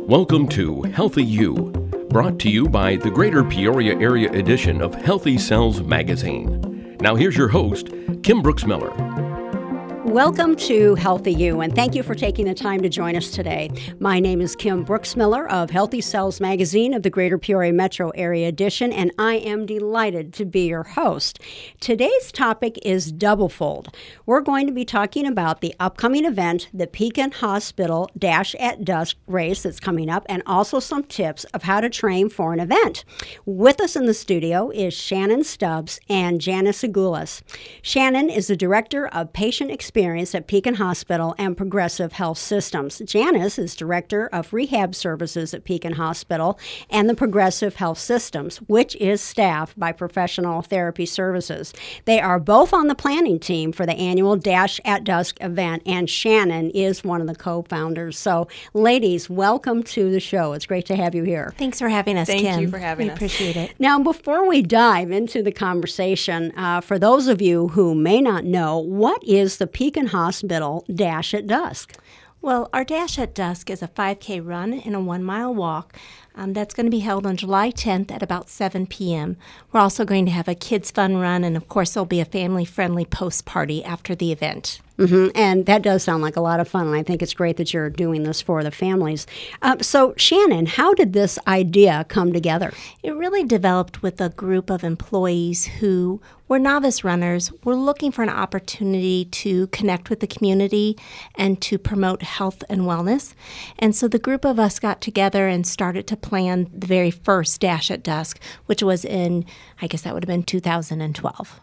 Welcome to Healthy You, brought to you by the Greater Peoria Area edition of Healthy Cells Magazine. Now here's your host, Kim Brooks Miller. Welcome to Healthy You, and thank you for taking the time to join us today. My name is Kim Brooks Miller of Healthy Cells Magazine of the Greater Peoria Metro Area edition, and I am delighted to be your host. Today's topic is doublefold. We're going to be talking about the upcoming event, the Pekin Hospital Dash at Dusk race that's coming up, and also some tips of how to train for an event. With us in the studio is Shannon Stubbs and Janice Agoulas. Shannon is the Director of Patient Experience at Pekin Hospital and Progressive Health Systems. Janice is Director of Rehab Services at Pekin Hospital and the Progressive Health Systems, which is staffed by Professional Therapy Services. They are both on the planning team for the annual Dash at Dusk event, and Shannon is one of the co-founders. So, ladies, welcome to the show. It's great to have you here. Thanks for having us, Kim. Thank you for having us. We appreciate it. Now, before we dive into the conversation, for those of you who may not know, what is the Pekin Hospital Dash at Dusk? Well, our Dash at Dusk is a 5K run and a 1-mile walk. That's going to be held on July 10th at about 7 p.m. We're also going to have a kids' fun run, and of course, there'll be a family-friendly post-party after the event. Mm-hmm. And that does sound like a lot of fun, and I think it's great that you're doing this for the families. So, Shannon, how did this idea come together? It really developed with a group of employees who were novice runners, were looking for an opportunity to connect with the community and to promote health and wellness. And so the group of us got together and started to plan the very first Dash at Dusk, which was in, I guess that would have been 2012.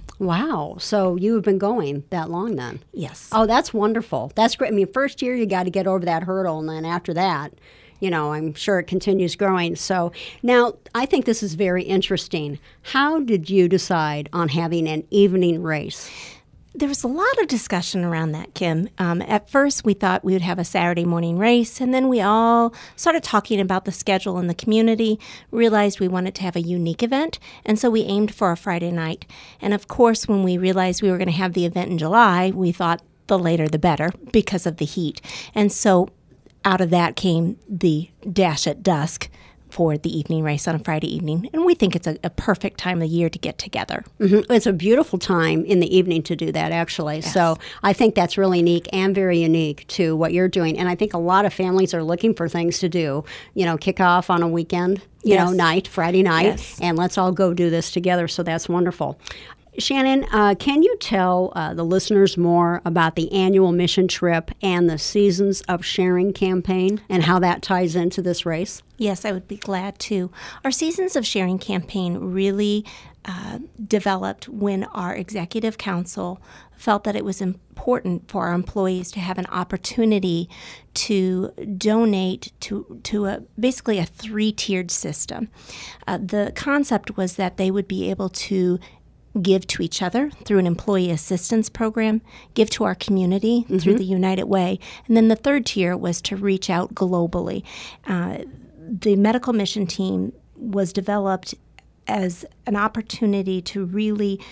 Wow. So you have been going that long then? Yes. Oh, that's wonderful. That's great. I mean, first year you got to get over that hurdle, and then after that, I'm sure it continues growing. So now I think this is very interesting. How did you decide on having an evening race? There was a lot of discussion around that, Kim. At first, we thought we would have a Saturday morning race, and then we all started talking about the schedule in the community, realized we wanted to have a unique event, and so we aimed for a Friday night. And of course, when we realized we were going to have the event in July, we thought the later the better because of the heat. And so out of that came the Dash at Dusk for the evening race on a Friday evening. And we think it's a perfect time of the year to get together. Mm-hmm. It's a beautiful time in the evening to do that, actually. Yes. So I think that's really unique and very unique to what you're doing. And I think a lot of families are looking for things to do, kick off on a weekend, night, Friday night, Yes. and let's all go do this together. So that's wonderful. Shannon, can you tell the listeners more about the annual mission trip and the Seasons of Sharing campaign and how that ties into this race? Yes, I would be glad to. Our Seasons of Sharing campaign really developed when our executive council felt that it was important for our employees to have an opportunity to donate to basically a 3-tiered system. The concept was that they would be able to give to each other through an employee assistance program, give to our community through the United Way, and then the third tier was to reach out globally. The medical mission team was developed as an opportunity to really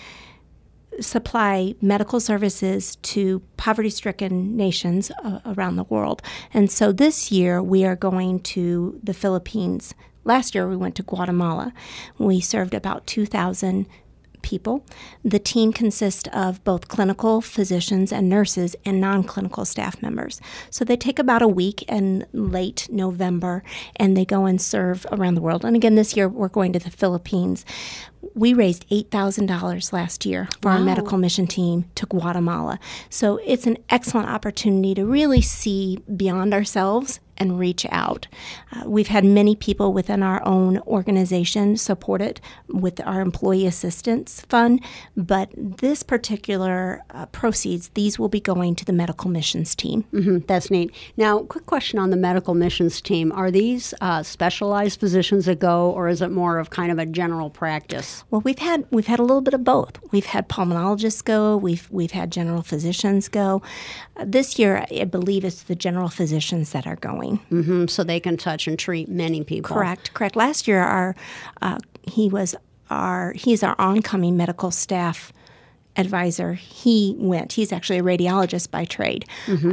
supply medical services to poverty-stricken nations around the world. And so this year we are going to the Philippines. Last year we went to Guatemala. We served about 2,000 people. The team consists of both clinical physicians and nurses and non-clinical staff members. So they take about a week in late November and they go and serve around the world. And again, this year we're going to the Philippines. We raised $8,000 last year for our medical mission team to Guatemala. So it's an excellent opportunity to really see beyond ourselves and reach out. We've had many people within our own organization support it with our employee assistance fund, but this particular proceeds, these will be going to the medical missions team. Mm-hmm. That's neat. Now, quick question on the medical missions team. Are these specialized physicians that go, or is it more of kind of a general practice? Well, we've had a little bit of both. We've had pulmonologists go. We've had general physicians go. This year, I believe it's the general physicians that are going. Mm-hmm. So they can touch and treat many people. Correct. Last year, he's our oncoming medical staff advisor, he went. He's actually a radiologist by trade.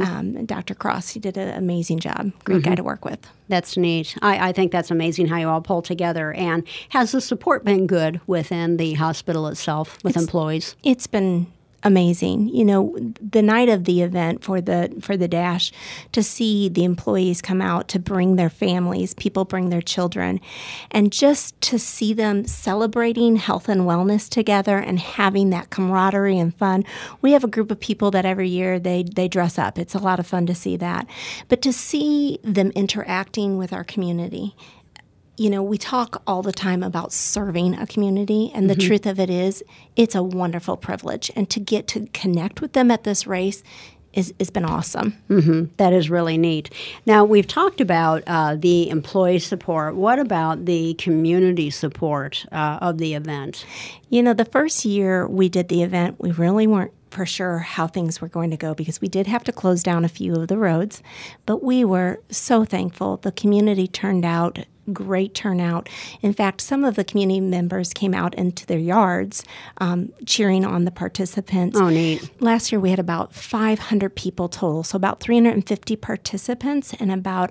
Dr. Cross, he did an amazing job. Great guy to work with. That's neat. I think that's amazing how you all pull together. And has the support been good within the hospital itself with employees? It's been amazing. You know, the night of the event for the Dash, to see the employees come out to bring their families, people bring their children, and just to see them celebrating health and wellness together and having that camaraderie and fun. We have a group of people that every year they dress up. It's a lot of fun to see that. But to see them interacting with our community. You know, we talk all the time about serving a community, and the truth of it is, it's a wonderful privilege. And to get to connect with them at this race has been awesome. That is really neat. Now, we've talked about the employee support. What about the community support of the event? You know, the first year we did the event, we really weren't for sure how things were going to go because we did have to close down a few of the roads, but we were so thankful. The community turned out great turnout. In fact, some of the community members came out into their yards cheering on the participants. Oh, neat. Last year we had about 500 people total, so about 350 participants and about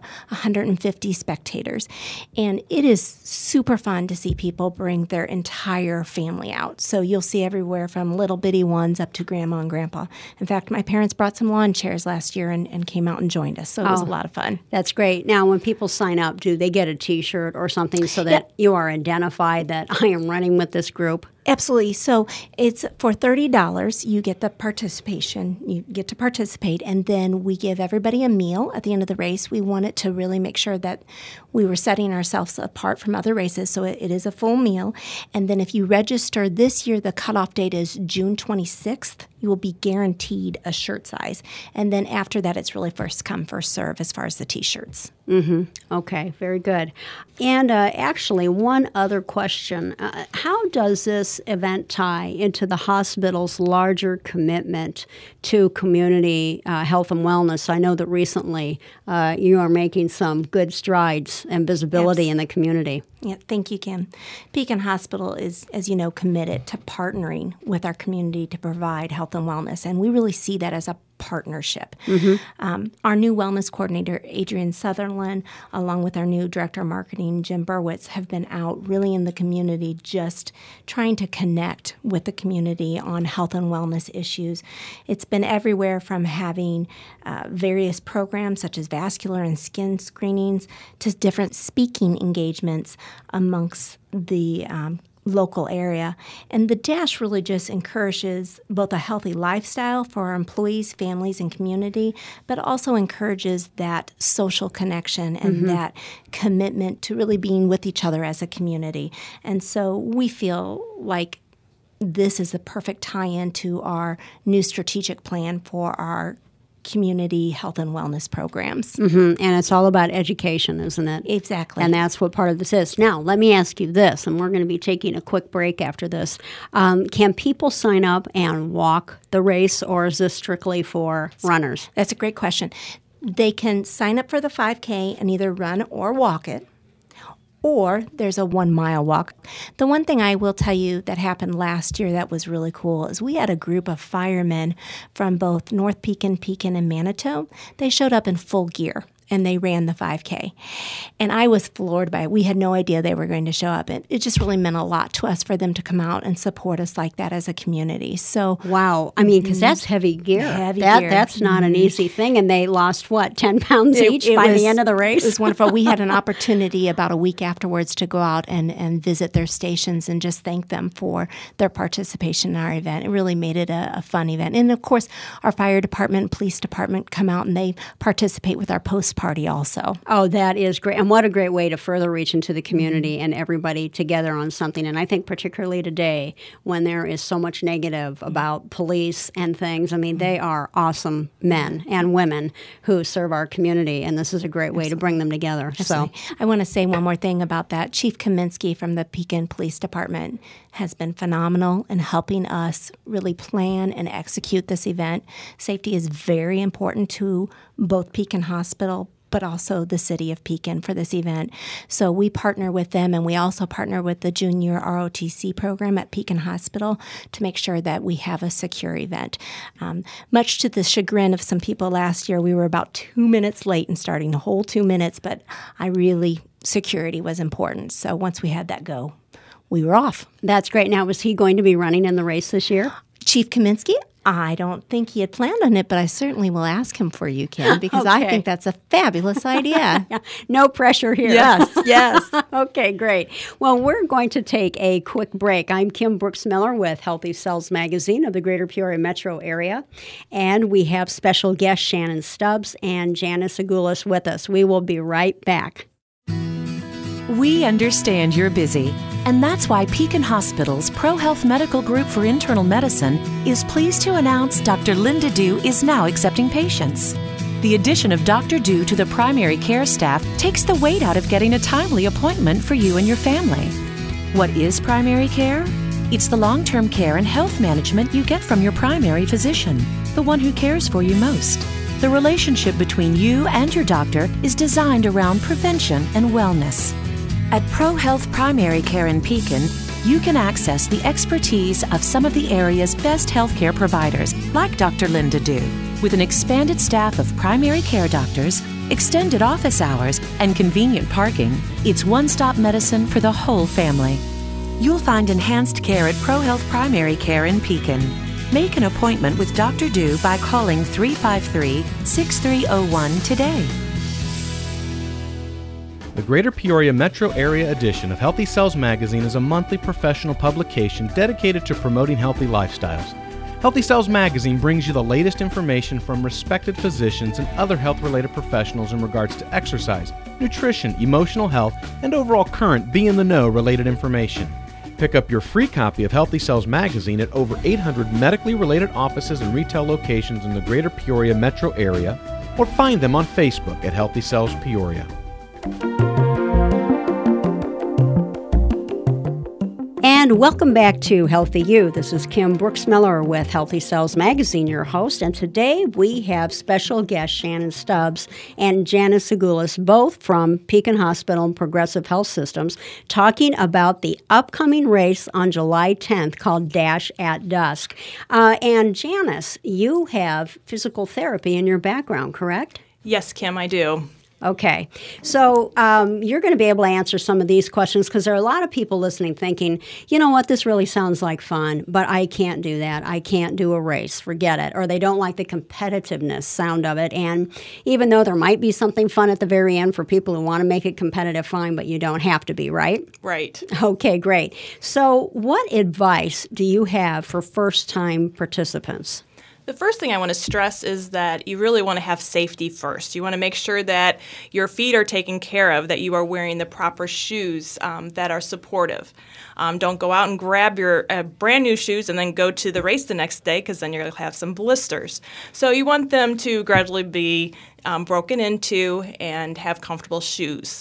150 spectators. And it is super fun to see people bring their entire family out. So you'll see everywhere from little bitty ones up to grandma and grandpa. In fact, my parents brought some lawn chairs last year and came out and joined us, so it was a lot of fun. That's great. Now, when people sign up, do they get a T-shirt or something so that you are identified that I am running with this group? Absolutely. So it's for $30, you get the participation. You get to participate, and then we give everybody a meal at the end of the race. We wanted to really make sure that we were setting ourselves apart from other races, so it is a full meal. And then if you register this year, the cutoff date is June 26th. You will be guaranteed a shirt size. And then after that, it's really first come, first serve as far as the T-shirts. Okay, very good. And actually, one other question. How does this event tie into the hospital's larger commitment to community health and wellness? I know that recently you are making some good strides and visibility in the community. Yeah, thank you, Kim. Pekin Hospital is, as you know, committed to partnering with our community to provide health and wellness, and we really see that as a partnership. Our new wellness coordinator, Adrienne Sutherland, along with our new director of marketing, Jim Burwitz, have been out really in the community just trying to connect with the community on health and wellness issues. It's been everywhere from having various programs such as vascular and skin screenings to different speaking engagements amongst the local area. And the Dash really just encourages both a healthy lifestyle for our employees, families, and community, but also encourages that social connection and that commitment to really being with each other as a community. And so we feel like this is a perfect tie-in to our new strategic plan for our community health and wellness programs. And it's all about education, isn't it? Exactly. And that's what part of this is. Now, let me ask you this, and we're going to be taking a quick break after this. Can people sign up and walk the race, or is this strictly for runners? That's a great question. They can sign up for the 5K and either run or walk it. Or there's a 1 mile walk. The one thing I will tell you that happened last year that was really cool is we had a group of firemen from both North Pekin, and Manitou. They showed up in full gear and they ran the 5K. And I was floored by it. We had no idea they were going to show up. It just really meant a lot to us for them to come out and support us like that as a community. So wow. I mean, because that's heavy gear. Gear. That's not an easy thing. And they lost, 10 pounds each by the end of the race? It was wonderful. We had an opportunity about a week afterwards to go out and visit their stations and just thank them for their participation in our event. It really made it a fun event. And, of course, our fire department, police department come out and they participate with our post-party also. Oh, that is great. And what a great way to further reach into the community and everybody together on something. And I think particularly today when there is so much negative about police and things, I mean, they are awesome men and women who serve our community. And this is a great way to bring them together. Absolutely. So I want to say one more thing about that. Chief Kaminsky from the Pekin Police Department has been phenomenal in helping us really plan and execute this event. Safety is very important to both Pekin Hospital, but also the city of Pekin for this event. So we partner with them, and we also partner with the junior ROTC program at Pekin Hospital to make sure that we have a secure event. Much to the chagrin of some people last year, we were about 2 minutes late in starting, the whole 2 minutes, but security was important. So once we had that go, we were off. That's great. Now, was he going to be running in the race this year? Chief Kaminsky? I don't think he had planned on it, but I certainly will ask him for you, Kim, because Okay. I think that's a fabulous idea. No pressure here. Yes. Okay, great. Well, we're going to take a quick break. I'm Kim Brooks Miller with Healthy Cells Magazine of the Greater Peoria metro area, and we have special guests Shannon Stubbs and Janice Agoulas with us. We will be right back. We understand you're busy, and that's why Pekin Hospital's ProHealth Medical Group for Internal Medicine is pleased to announce Dr. Linda Dew is now accepting patients. The addition of Dr. Dew to the primary care staff takes the weight out of getting a timely appointment for you and your family. What is primary care? It's the long-term care and health management you get from your primary physician, the one who cares for you most. The relationship between you and your doctor is designed around prevention and wellness. At ProHealth Primary Care in Pekin, you can access the expertise of some of the area's best healthcare providers, like Dr. Linda Dew. With an expanded staff of primary care doctors, extended office hours, and convenient parking, it's one-stop medicine for the whole family. You'll find enhanced care at ProHealth Primary Care in Pekin. Make an appointment with Dr. Dew by calling 353-6301 today. The Greater Peoria Metro Area edition of Healthy Cells Magazine is a monthly professional publication dedicated to promoting healthy lifestyles. Healthy Cells Magazine brings you the latest information from respected physicians and other health-related professionals in regards to exercise, nutrition, emotional health, and overall current be-in-the-know related information. Pick up your free copy of Healthy Cells Magazine at over 800 medically related offices and retail locations in the Greater Peoria Metro Area, or find them on Facebook at Healthy Cells Peoria. And welcome back to Healthy You. This is Kim Brooks Miller with Healthy Cells Magazine, your host. And today we have special guests Shannon Stubbs and Janice Agoulas, both from Pekin Hospital and Progressive Health Systems, talking about the upcoming race on July 10th called Dash at Dusk. And Janice, you have physical therapy in your background, correct? Yes, Kim, I do. Okay. So you're going to be able to answer some of these questions because there are a lot of people listening thinking, you know what, this really sounds like fun, but I can't do that. I can't do a race. Forget it. Or they don't like the competitiveness sound of it. And even though there might be something fun at the very end for people who want to make it competitive, fine, but you don't have to be, right? Right. Okay, great. So what advice do you have for first-time participants? The first thing I want to stress is that you really want to have safety first. You want to make sure that your feet are taken care of, that you are wearing the proper shoes that are supportive. Don't go out and grab your brand new shoes and then go to the race the next day because then you're going to have some blisters. So you want them to gradually be broken into and have comfortable shoes.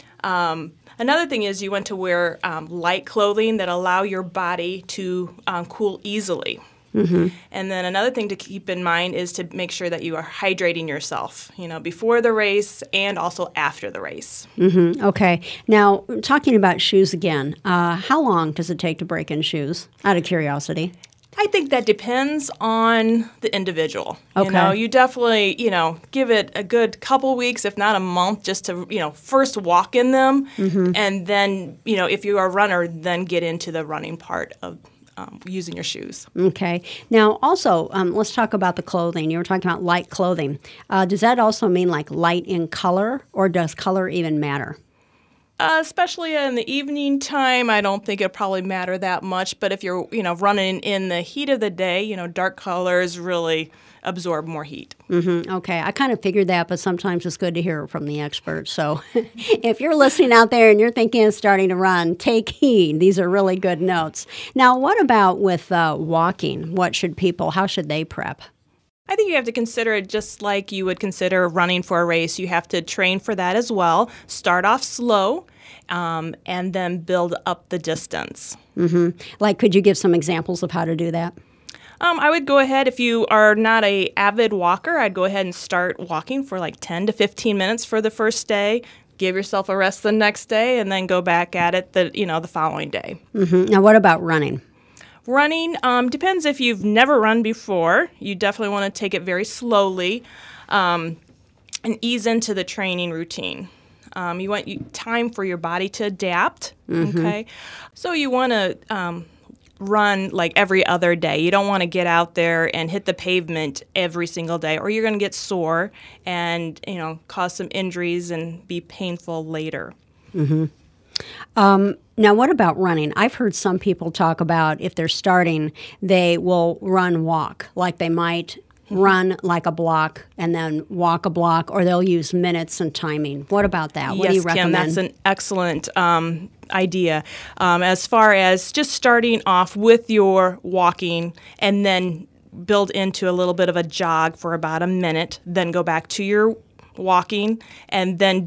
Another thing is you want to wear light clothing that allow your body to cool easily. Mm-hmm. And then another thing to keep in mind is to make sure that you are hydrating yourself, before the race and also after the race. Mm-hmm. Okay. Now, talking about shoes again, how long does it take to break in shoes, out of curiosity? I think that depends on the individual. Okay. You definitely, give it a good couple weeks, if not a month, just to, first walk in them. Mm-hmm. And then, if you are a runner, then get into the running part of using your shoes. Okay. Now, also, let's talk about the clothing. You were talking about light clothing. Does that also mean like light in color, or does color even matter? Especially in the evening time, I don't think it'll probably matter that much. But if you're, running in the heat of the day, dark colors really absorb more heat. Mm-hmm. Okay. I kind of figured that, but sometimes it's good to hear it from the experts. So if you're listening out there and you're thinking of starting to run, take heed. These are really good notes. Now, what about with walking? How should they prep? I think you have to consider it just like you would consider running for a race. You have to train for that as well. Start off slow and then build up the distance. Mm-hmm. Like, could you give some examples of how to do that? I would go ahead, if you are not a avid walker, I'd go ahead and start walking for like 10 to 15 minutes for the first day. Give yourself a rest the next day, and then go back at it the following day. Mm-hmm. Now, what about running? Running depends if you've never run before. You definitely want to take it very slowly and ease into the training routine. You want time for your body to adapt, okay? So you want to run like every other day. You don't want to get out there and hit the pavement every single day, or you're going to get sore and, cause some injuries and be painful later. Now, what about running? I've heard some people talk about if they're starting, they will walk, like they might run like a block and then walk a block, or they'll use minutes and timing. What about that? What do you recommend? Yes, Kim, that's an excellent idea. As far as just starting off with your walking and then build into a little bit of a jog for about a minute, then go back to your walking, and then,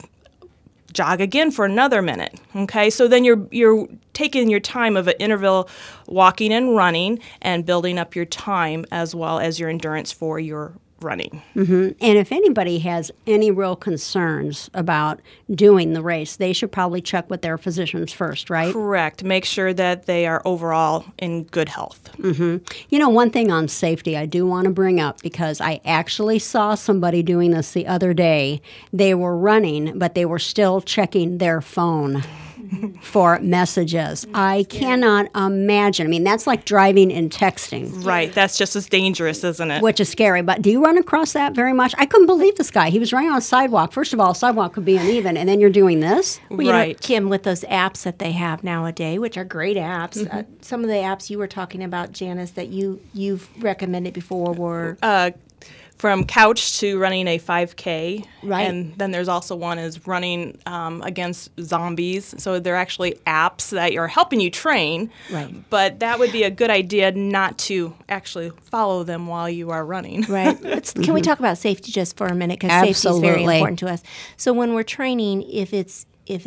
jog again for another minute. Okay, so then you're taking your time of an interval walking and running and building up your time as well as your endurance for your running. And if anybody has any real concerns about doing the race, they should probably check with their physicians first, right? Correct. Make sure that they are overall in good health. One thing on safety I do want to bring up, because I actually saw somebody doing this the other day. They were running, but they were still checking their phone for messages. I cannot imagine. I mean, that's like driving and texting. Right. That's just as dangerous, isn't it? Which is scary. But do you run across that very much? I couldn't believe this guy. He was running on a sidewalk. First of all, a sidewalk could be uneven, and then you're doing this? Well, right. Kim, with those apps that they have nowadays, which are great apps, some of the apps you were talking about, Janice, that you've recommended before were... from couch to running a 5K. Right. And then there's also one is running against zombies. So they're actually apps that are helping you train. Right. But that would be a good idea not to actually follow them while you are running. Right. Can we talk about safety just for a minute? Because safety is very important to us. So when we're training, if it's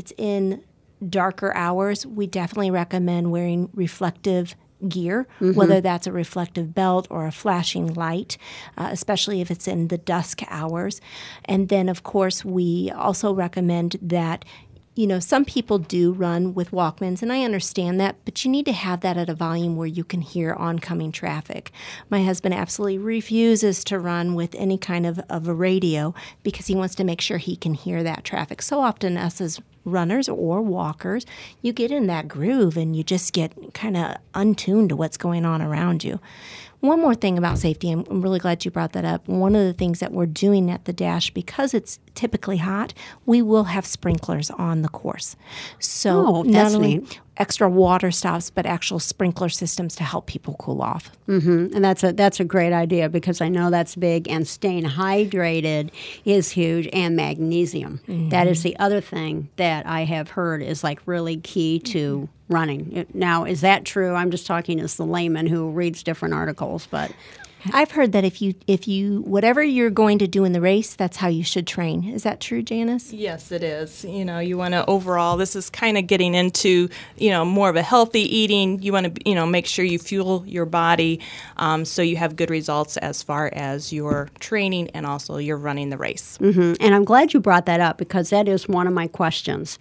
in darker hours, we definitely recommend wearing reflective gear, whether that's a reflective belt or a flashing light, especially if it's in the dusk hours. And then, of course, we also recommend that, some people do run with Walkmans, and I understand that, but you need to have that at a volume where you can hear oncoming traffic. My husband absolutely refuses to run with any kind of a radio because he wants to make sure he can hear that traffic. So often us as runners or walkers, you get in that groove and you just get kind of untuned to what's going on around you. One more thing about safety, and I'm really glad you brought that up. One of the things that we're doing at the Dash, because it's typically hot, we will have sprinklers on the course. So not only extra water stops, but actual sprinkler systems to help people cool off. And that's a great idea, because I know that's big, and staying hydrated is huge, and magnesium. That is the other thing that I have heard is like really key to running. Now, is that true? I'm just talking as the layman who reads different articles, but I've heard that if you whatever you're going to do in the race, that's how you should train. Is that true, Janice? Yes, it is. You want to overall, this is kind of getting into, more of a healthy eating. You want to, make sure you fuel your body so you have good results as far as your training and also you're running the race. And I'm glad you brought that up, because that is one of my questions.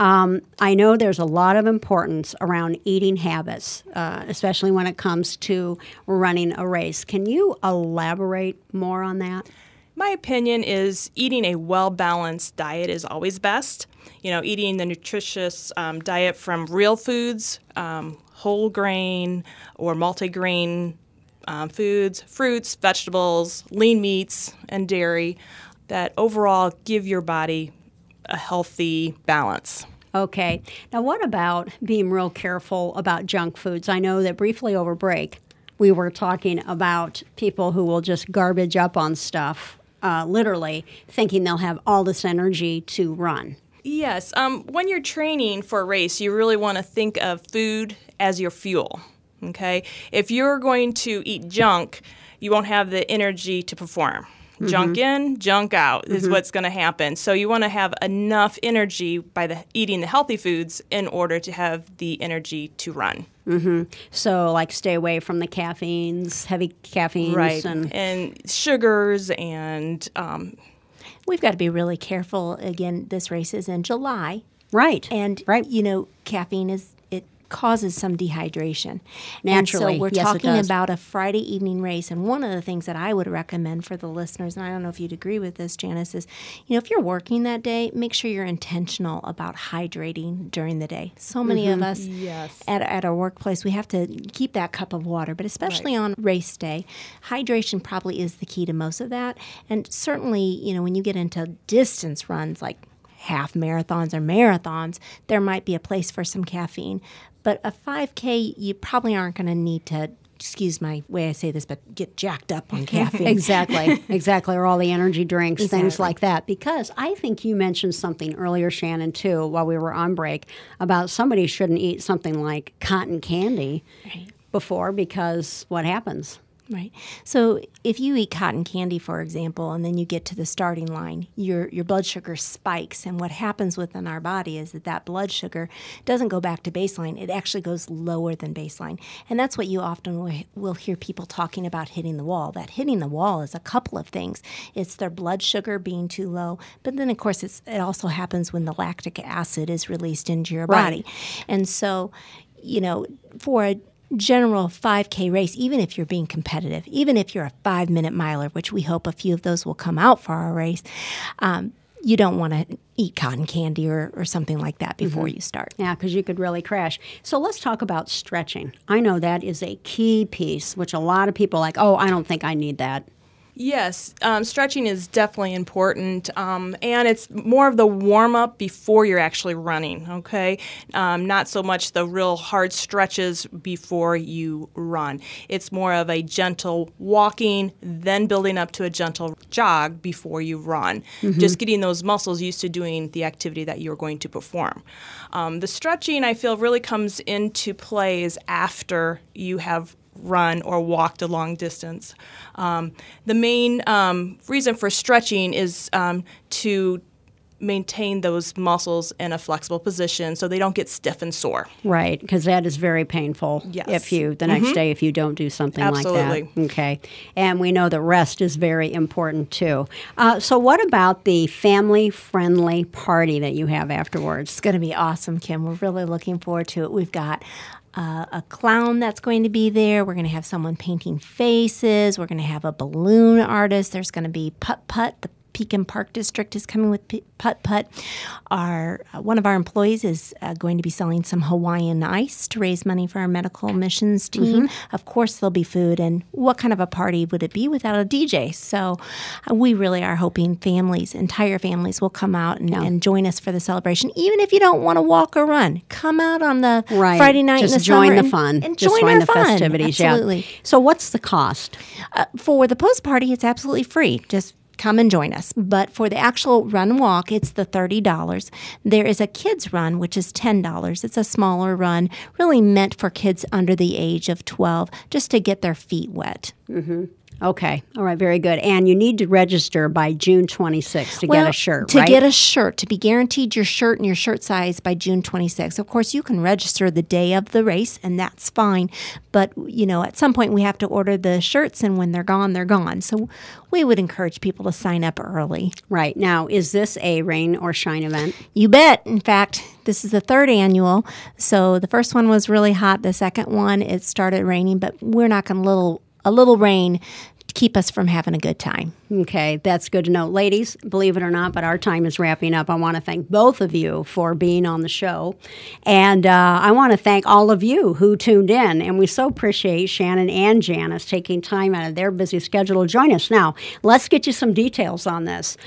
I know there's a lot of importance around eating habits, especially when it comes to running a race. Can you elaborate more on that? My opinion is eating a well-balanced diet is always best. Eating the nutritious diet from real foods, whole grain or multigrain foods, fruits, vegetables, lean meats, and dairy that overall give your body a healthy balance. Okay. Now, what about being real careful about junk foods? I know that briefly over break, we were talking about people who will just garbage up on stuff, literally, thinking they'll have all this energy to run. Yes. When you're training for a race, you really want to think of food as your fuel, okay? If you're going to eat junk, you won't have the energy to perform. Junk in, junk out is what's going to happen. So you want to have enough energy by eating the healthy foods in order to have the energy to run. So, like, stay away from the caffeines, heavy caffeines. Right. And sugars and We've got to be really careful. Again, this race is in July. Right. And, right. Caffeine it causes some dehydration. Naturally. And so we're Yes, it talking does. about a Friday evening race. And one of the things that I would recommend for the listeners, and I don't know if you'd agree with this, Janice, is, if you're working that day, make sure you're intentional about hydrating during the day. So many of us at our workplace, we have to keep that cup of water, but especially on race day, hydration probably is the key to most of that. And certainly, when you get into distance runs like half marathons or marathons, there might be a place for some caffeine. But a 5K, you probably aren't going to need to, excuse my way I say this, but get jacked up on caffeine. Exactly, or all the energy drinks, things like that. Because I think you mentioned something earlier, Shannon, too, while we were on break, about somebody shouldn't eat something like cotton candy before, because what happens? Right. So if you eat cotton candy, for example, and then you get to the starting line, your blood sugar spikes. And what happens within our body is that blood sugar doesn't go back to baseline. It actually goes lower than baseline. And that's what you often will hear people talking about hitting the wall. That hitting the wall is a couple of things. It's their blood sugar being too low. But then, of course, it also happens when the lactic acid is released into your body. And so, for a general 5K race, even if you're being competitive, even if you're a 5-minute miler, which we hope a few of those will come out for our race, you don't want to eat cotton candy or something like that before you start. Yeah, because you could really crash. So let's talk about stretching. I know that is a key piece, which a lot of people are like, oh, I don't think I need that. Yes, stretching is definitely important, and it's more of the warm-up before you're actually running, okay? Not so much the real hard stretches before you run. It's more of a gentle walking, then building up to a gentle jog before you run, just getting those muscles used to doing the activity that you're going to perform. The stretching, I feel, really comes into play is after you have run or walked a long distance. The main reason for stretching is to maintain those muscles in a flexible position so they don't get stiff and sore. Right, because that is very painful if you, the next day, if you don't do something like that. Okay. And we know that rest is very important too. So what about the family-friendly party that you have afterwards? It's going to be awesome, Kim. We're really looking forward to it. We've got a clown that's going to be there. We're going to have someone painting faces. We're going to have a balloon artist. There's going to be putt-putt. The Pekin Park District is coming with putt-putt. One of our employees is going to be selling some Hawaiian ice to raise money for our medical missions team. Of course, there'll be food. And what kind of a party would it be without a DJ? So we really are hoping entire families will come out and join us for the celebration. Even if you don't want to walk or run, come out on the Friday night in the join summer the fun. And just join join the fun. festivities. Absolutely. Yeah. So what's the cost? For the post-party, it's absolutely free. Just come and join us. But for the actual run walk, it's the $30. There is a kids run, which is $10. It's a smaller run, really meant for kids under the age of 12, just to get their feet wet. Okay. All right. Very good. And you need to register by June 26th to get a shirt, right? To get a shirt, to be guaranteed your shirt and your shirt size by June 26th. Of course, you can register the day of the race, and that's fine. But, at some point we have to order the shirts, and when they're gone, they're gone. So we would encourage people to sign up early. Right. Now, is this a rain or shine event? You bet. In fact, this is the third annual. So the first one was really hot. The second one, it started raining, but we're not going to a little rain keep us from having a good time. Okay, that's good to know. Ladies, believe it or not, but our time is wrapping up. I want to thank both of you for being on the show. And I want to thank all of you who tuned in. And we so appreciate Shannon and Janice taking time out of their busy schedule to join us. Now, let's get you some details on this.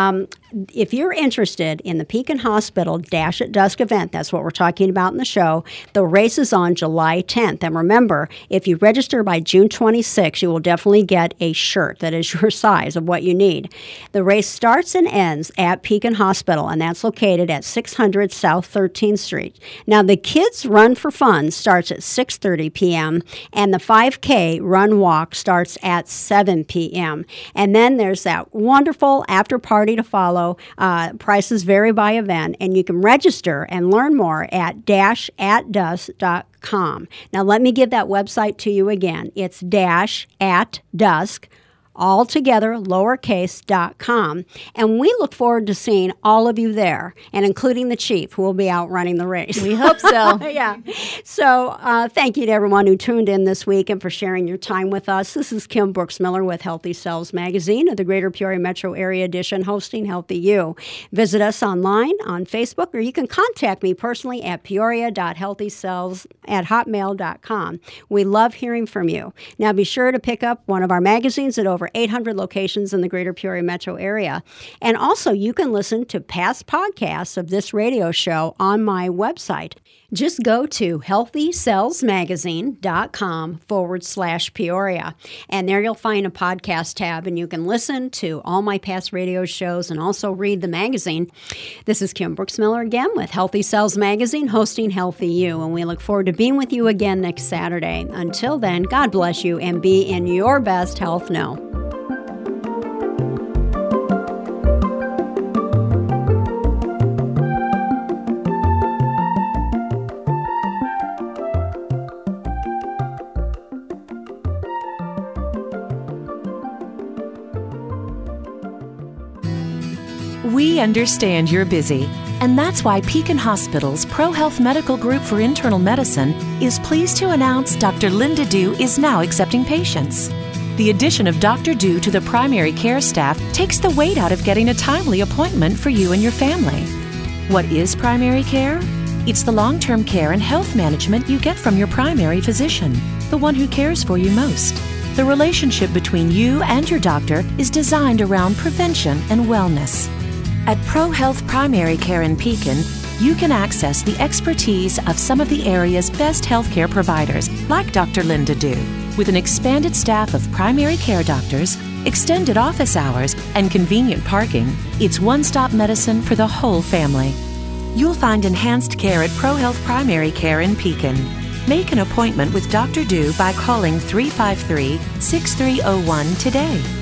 If you're interested in the Pekin Hospital Dash at Dusk event, that's what we're talking about in the show, the race is on July 10th. And remember, if you register by June 26th, you will definitely get a shirt that is your size of what you need. The race starts and ends at Pekin Hospital, and that's located at 600 South 13th Street. Now, the Kids Run for Fun starts at 6:30 p.m., and the 5K Run Walk starts at 7 p.m. And then there's that wonderful after party to follow. Prices vary by event, and you can register and learn more at dashatdusk.com. dash@dusk.com. Now let me give that website to you again. It's dash@dusk, all together, lowercase.com. And we look forward to seeing all of you there, and including the chief, who will be out running the race. We hope so. Yeah. So thank you to everyone who tuned in this week and for sharing your time with us. This is Kim Brooks Miller with Healthy Cells Magazine of the Greater Peoria Metro Area Edition, hosting Healthy You. Visit us online on Facebook, or you can contact me personally at peoria.healthycells@hotmail.com. We love hearing from you. Now be sure to pick up one of our magazines at over 800 locations in the Greater Peoria metro area. And also, you can listen to past podcasts of this radio show on my website. Just go to healthycellsmagazine.com/Peoria. And there you'll find a podcast tab, and you can listen to all my past radio shows and also read the magazine. This is Kim Brooks Miller again with Healthy Cells Magazine, hosting Healthy You. And we look forward to being with you again next Saturday. Until then, God bless you and be in your best health now. We understand you're busy, and that's why Pekin Hospital's ProHealth Medical Group for Internal Medicine is pleased to announce Dr. Linda Dew is now accepting patients. The addition of Dr. Dew to the primary care staff takes the weight out of getting a timely appointment for you and your family. What is primary care? It's the long-term care and health management you get from your primary physician, the one who cares for you most. The relationship between you and your doctor is designed around prevention and wellness. At ProHealth Primary Care in Pekin, you can access the expertise of some of the area's best healthcare providers, like Dr. Linda Dew. With an expanded staff of primary care doctors, extended office hours, and convenient parking, it's one-stop medicine for the whole family. You'll find enhanced care at ProHealth Primary Care in Pekin. Make an appointment with Dr. Dew by calling 353-6301 today.